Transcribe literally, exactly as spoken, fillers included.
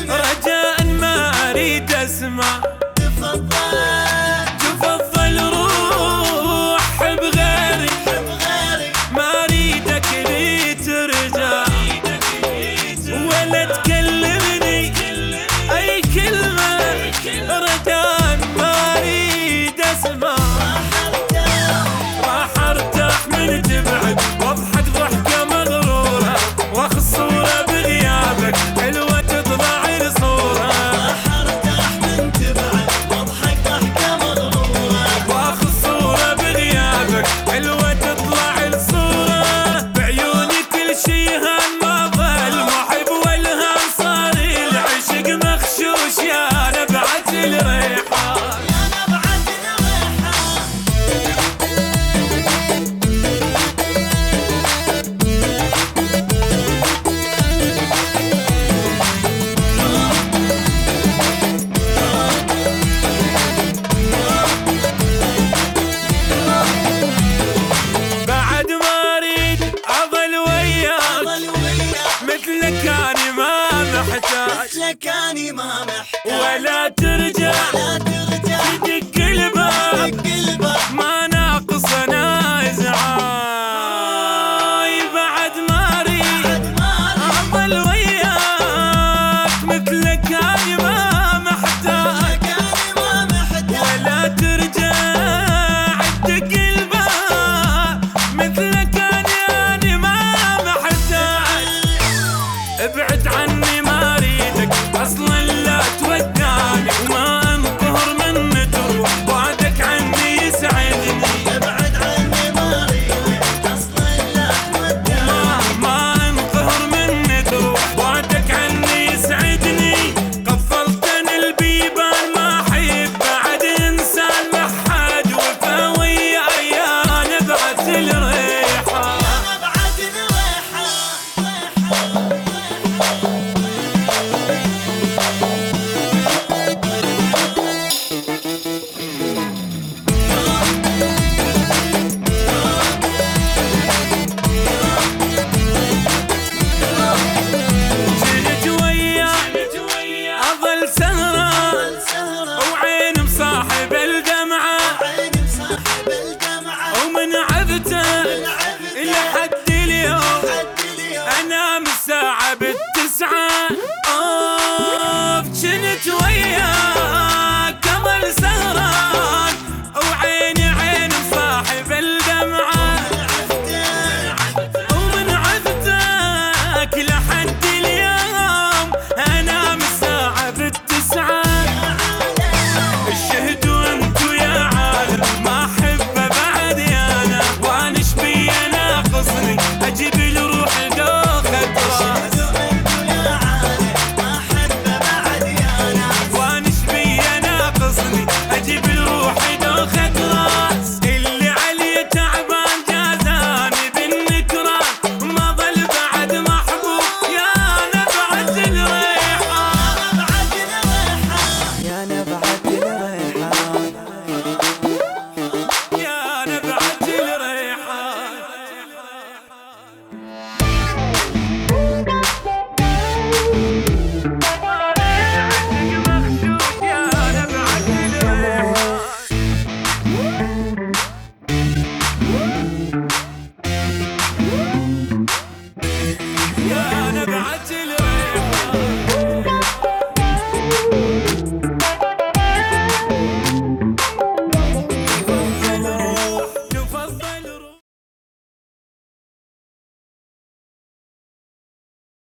رجاء ما اريد اسمع. تفضل تفضل روح بغيري ما اريدك لي ترجع ولا تكلمني اي كلمة. رجاء ما اريد اسمع. راح ارتاح من تبعد واضحك ضحكة مغرورة واخذ صورة بغيابك حلوة تطلع الصورة. راح ارتاح من تبعد واضحك ضحكة مغرورة واخذ صورة بغيابك حلوة تطلع الصورة. بعيوني كل شي هان ما ظل محب والهام صار العشق مخشوش يا نبعة الريحان. مثلك اني ما محتاج مثلك اني ما محتاج ولا ترجع ولا ترجع تدق الباب ما ناقص انا ازعاج. بعد ما اريد اظل وياك مثلك اني